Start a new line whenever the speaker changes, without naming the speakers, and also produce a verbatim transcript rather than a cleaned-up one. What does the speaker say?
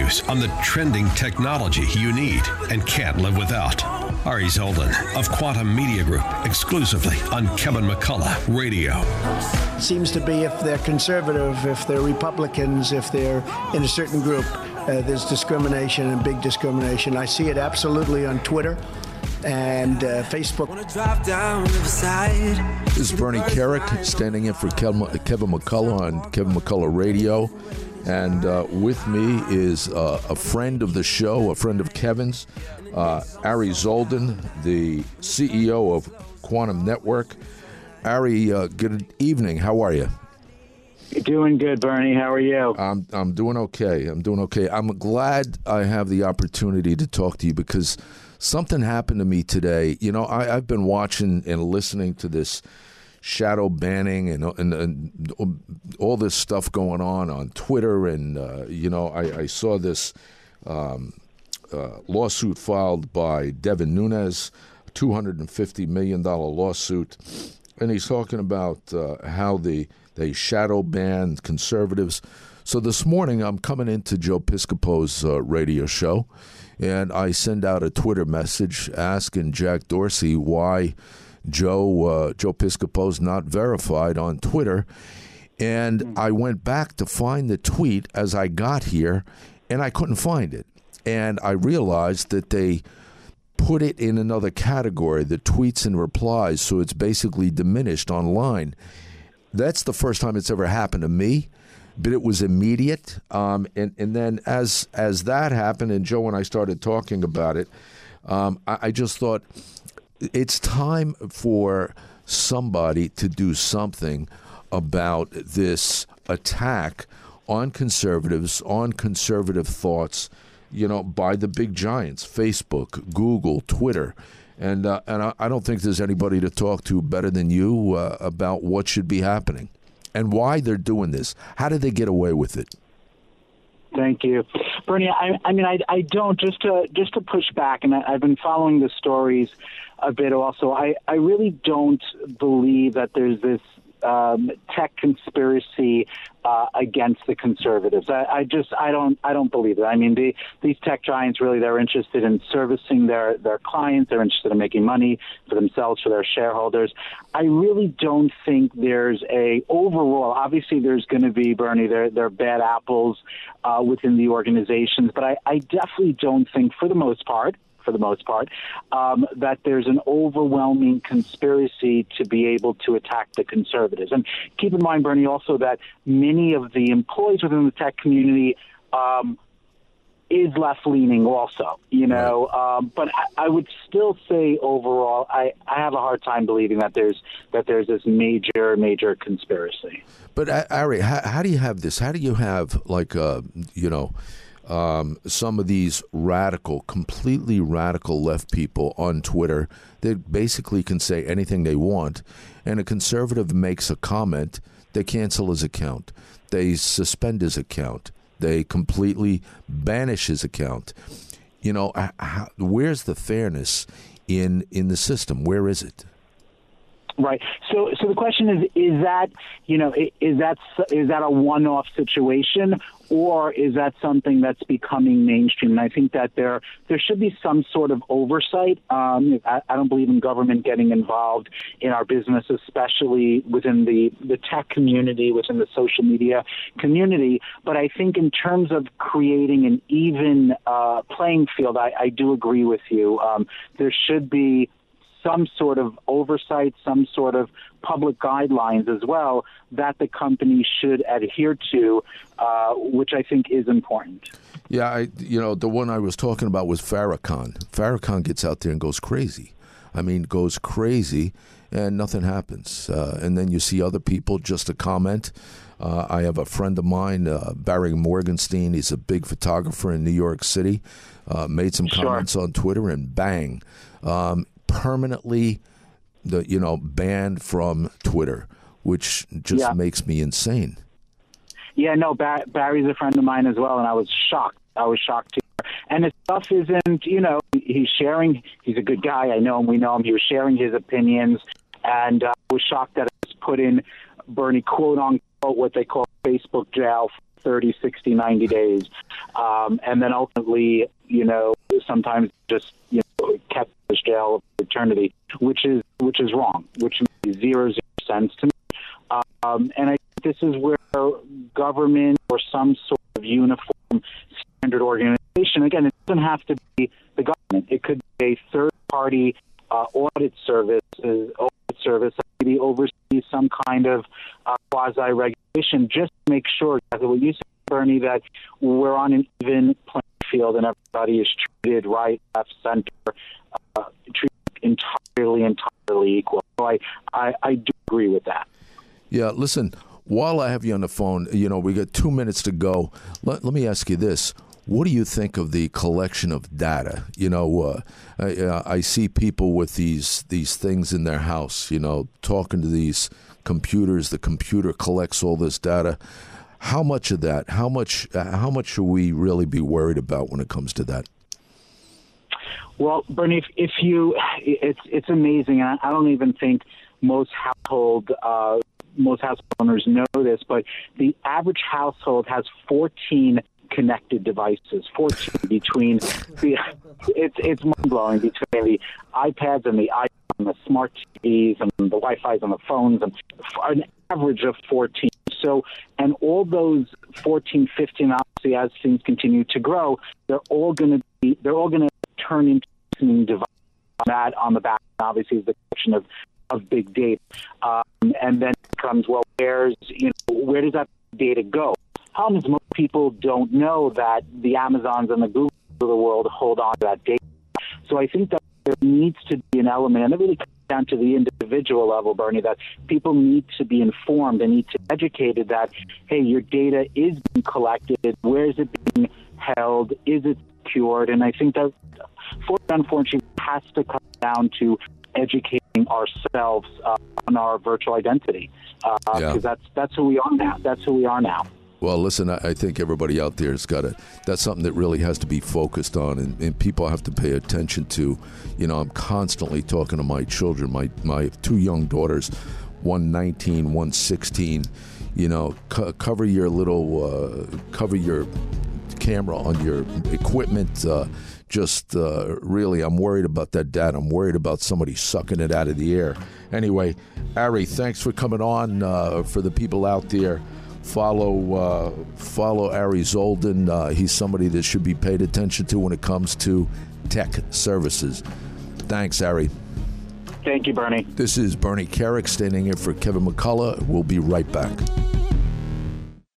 interviews on the trending technology you need and can't live without. Ari Zoldan of Quantum Media Group, exclusively on Kevin McCullough Radio.
Seems to be if they're conservative, if they're Republicans, if they're in a certain group, uh, there's discrimination and big discrimination. I see it absolutely on Twitter and uh, Facebook.
This is Bernie Kerik standing in for Kevin McCullough on Kevin McCullough Radio. And uh, with me is uh, a friend of the show, a friend of Kevin's, uh, Ari Zoldan, the C E O of Quantum Network. Ari, uh, good evening. How are you?
Doing good, Bernie. How are you?
I'm I'm doing okay. I'm doing okay. I'm glad I have the opportunity to talk to you because something happened to me today. You know, I, I've been watching and listening to this shadow banning and, and, and all this stuff going on on Twitter. And, uh, you know, I, I saw this um, uh, lawsuit filed by Devin Nunes, a two hundred fifty million dollars lawsuit. And he's talking about uh, how the they shadow banned conservatives. So this morning I'm coming into Joe Piscopo's uh, radio show, and I send out a Twitter message asking Jack Dorsey why Joe uh, Joe Piscopo's not verified on Twitter. And I went back to find the tweet as I got here, and I couldn't find it. And I realized that they put it in another category, the tweets and replies, so it's basically diminished online. That's the first time it's ever happened to me, but it was immediate. Um, and, and then as as that happened, and Joe and I started talking about it, um, I, I just thought, it's time for somebody to do something about this attack on conservatives, on conservative thoughts, you know, by the big giants, Facebook, Google, Twitter. And uh, and I, I don't think there's anybody to talk to better than you uh, about what should be happening and why they're doing this. How did they get away with it?
Thank you, Bernie. I, I mean, I, I don't just to just to push back, and I, I've been following the stories a bit. Also, I, I really don't believe that there's this um, tech conspiracy uh, against the conservatives. I, I just I don't I don't believe it. I mean, the, these tech giants really they're interested in servicing their their clients. They're interested in making money for themselves, for their shareholders. I really don't think there's a overall. Obviously, there's going to be, Bernie, there there are bad apples uh, within the organizations, but I, I definitely don't think, for the most part. for the most part, um, that there's an overwhelming conspiracy to be able to attack the conservatives. And keep in mind, Bernie, also that many of the employees within the tech community um, is left-leaning also, you know. Um, but I, I would still say overall, I, I have a hard time believing that there's that there's this major, major conspiracy.
But, Ari, how, how do you have this? How do you have, like, uh, you know, Um, some of these radical, completely radical left people on Twitter that basically can say anything they want, and a conservative makes a comment, they cancel his account, they suspend his account, they completely banish his account. You know, how, where's the fairness in in the system? Where is it?
Right. So, so the question is: is that you know is that is that a one-off situation, or is that something that's becoming mainstream? And I think that there there should be some sort of oversight. Um, I, I don't believe in government getting involved in our business, especially within the the tech community, within the social media community. But I think in terms of creating an even uh, playing field, I, I do agree with you. Um, there should be some sort of oversight, some sort of public guidelines as well that the company should adhere to, uh, which I think is important.
Yeah, I, you know, the one I was talking about was Farrakhan. Farrakhan gets out there and goes crazy. I mean, goes crazy, and nothing happens. Uh, and then you see other people just to comment. Uh, I have a friend of mine, uh, Barry Morgenstein. He's a big photographer in New York City. Uh, made some comments sure. on Twitter, and bang. Um, permanently, the you know, banned from Twitter, which just
yeah.
makes me insane.
Yeah, no, Bar- Barry's a friend of mine as well, and I was shocked. I was shocked too. And his stuff isn't, you know, he's sharing. He's a good guy. I know him. We know him. He was sharing his opinions, and uh, I was shocked that it was put in, Bernie, quote unquote, what they call Facebook jail thirty, sixty, ninety days. Um, and then ultimately, you know, sometimes just, you know, kept in this jail for eternity, which is, which is wrong, which makes zero, zero sense to me. Um, and I think this is where government or some sort of uniform standard organization, again, it doesn't have to be the government. It could be a third-party uh, audit service, uh, audit service that maybe oversees some kind of uh, quasi-regulation, just to make sure, exactly what you said, Bernie, that we're on an even playing field and everybody is treated right, left, center, uh, treated entirely, entirely equal. So I, I, I do agree with that. Yeah,
listen, while I have you on the phone, you know, we got two minutes to go. Let, let me ask you this. What do you think of the collection of data? You know, uh, I, uh, I see people with these these things in their house, you know, talking to these computers. The computer collects all this data. How much of that, how much, uh, how much should we really be worried about when it comes to that?
Well, Bernie, if, if you, it's it's amazing. And I don't even think most household uh, most household owners know this, but the average household has fourteen connected devices. fourteen between the, it's it's mind blowing between the iPads and the iPhones, and the smart T Vs and the Wi-Fi's on the phones, and an average of fourteen. So, and all those fourteen, fifteen, obviously, as things continue to grow, they're all going to be, they're all going to turn into listening devices. That on the back, obviously, is the question of, of big data. Um, and then it comes, well, where's, you know, where does that data go? Problem is, most people don't know that the Amazons and the Googles of the world hold on to that data. So I think that there needs to be an element, and it really comes down to the individual level, Bernie, that people need to be informed and need to be educated that, hey, your data is being collected, where is it being held, is it secured? And I think that, unfortunately, has to come down to educating ourselves uh, on our virtual identity, because uh, yeah. that's that's who we are now. That's who we are now.
Well, listen, I think everybody out there has got to, that's something that really has to be focused on, and, and people have to pay attention to. You know, I'm constantly talking to my children, my, my two young daughters, one nineteen, one sixteen, you know, co- cover your little, uh, cover your camera on your equipment. Uh, just uh, really, I'm worried about that data. I'm worried about somebody sucking it out of the air. Anyway, Ari, thanks for coming on. Uh, for the people out there, Follow uh, follow Ari Zoldan. Uh, he's somebody that should be paid attention to when it comes to tech services. Thanks, Ari.
Thank you, Bernie.
This is Bernie Kerik standing in for Kevin McCullough. We'll be right back.